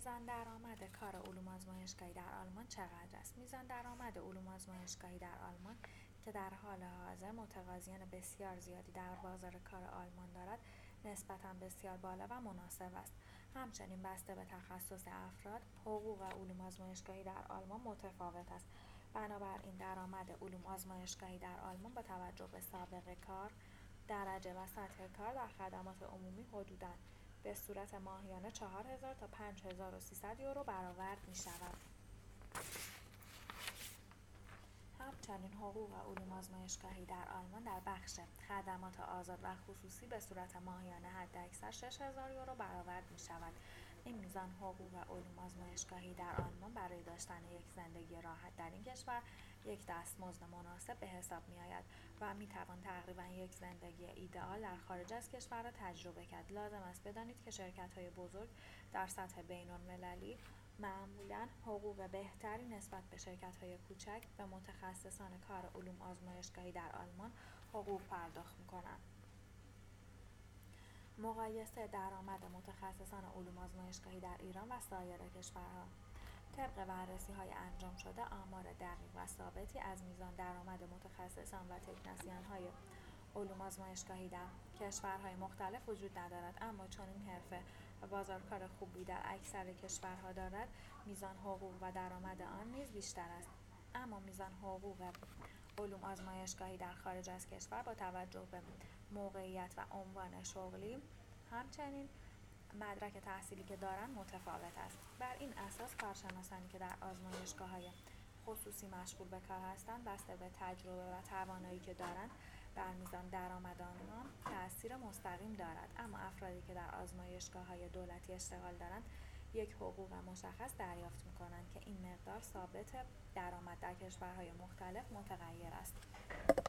میزان درآمد کار علوم آزمایشگاهی در آلمان چقدر است؟ میزان درآمد علوم آزمایشگاهی در آلمان که در حال حاضر متقاضیان بسیار زیادی در بازار کار آلمان دارد، نسبتاً بسیار بالا و مناسب است. همچنین بسته به تخصص افراد، حقوق علوم آزمایشگاهی در آلمان متفاوت است. بنابراین درآمد علوم آزمایشگاهی در آلمان با توجه به سابقه کار، درجه و سطح کار در خدمات عمومی حدوداً به صورت ماهیانه 4000 تا 5300 یورو برآورد می‌شود. همچنین حقوق علوم آزمایشگاهی در آلمان در بخش خدمات آزاد و خصوصی به صورت ماهیانه حداکثر 6000 یورو برآورد می‌شود. این میزان حقوق علوم آزمایشگاهی در آلمان برای داشتن یک زندگی راحت در این کشور یک دستمزد مناسب به حساب می‌آید و می‌توان تقریباً یک زندگی ایدئال در خارج از کشور را تجربه کرد. لازم است بدانید که شرکت‌های بزرگ در سطح بین‌المللی معمولاً حقوق بهتری نسبت به شرکت‌های کوچک به متخصصان کار علوم آزمایشگاهی در آلمان حقوق پرداخت می‌کنند. مقایسه درآمد متخصصان علوم آزمایشگاهی در ایران و سایر کشورها. طبق بررسی‌های انجام شده، آمار دقیق و ثابتی از میزان درآمد متخصصان و تکنسین‌های علوم آزمایشگاهی در کشورهای مختلف وجود ندارد، اما چون این حرفه و بازار کار خوبی در اکثر کشورها دارد، میزان حقوق و درآمد آن نیز بیشتر است. اما میزان حقوق علوم آزمایشگاهی در خارج از کشور با توجه به موقعیت و عنوان شغلی، همچنین مدرک تحصیلی که دارند متفاوت است. بر این اساس کارشناسانی که در آزمایشگاه‌های خصوصی مشغول به کار هستند، بسته به تجربه و توانایی که دارند، بر میزان درآمد آنها تأثیر مستقیم دارد. اما افرادی که در آزمایشگاه‌های دولتی اشتغال دارند، یک حقوق مشخص دریافت می‌کنند که این مقدار ثابت درآمد در کشورهای مختلف متغیر است.